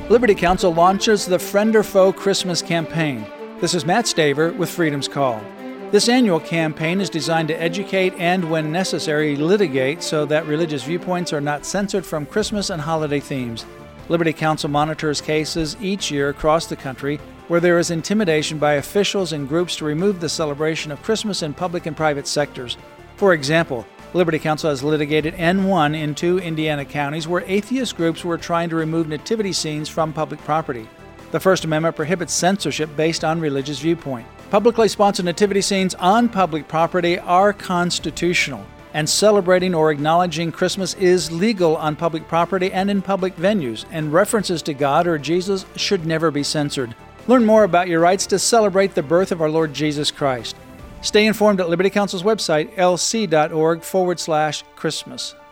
Liberty Counsel launches the Friend or Foe Christmas campaign. This is Matt Staver with Freedom's Call. This annual campaign is designed to educate and, when necessary, litigate so that religious viewpoints are not censored from Christmas and holiday themes. Liberty Counsel monitors cases each year across the country where there is intimidation by officials and groups to remove the celebration of Christmas in public and private sectors. For example, Liberty Counsel has litigated N1 in 2 Indiana counties where atheist groups were trying to remove nativity scenes from public property. The First Amendment prohibits censorship based on religious viewpoint. Publicly sponsored nativity scenes on public property are constitutional, and celebrating or acknowledging Christmas is legal on public property and in public venues, and references to God or Jesus should never be censored. Learn more about your rights to celebrate the birth of our Lord Jesus Christ. Stay informed at Liberty Counsel's website, lc.org/Christmas.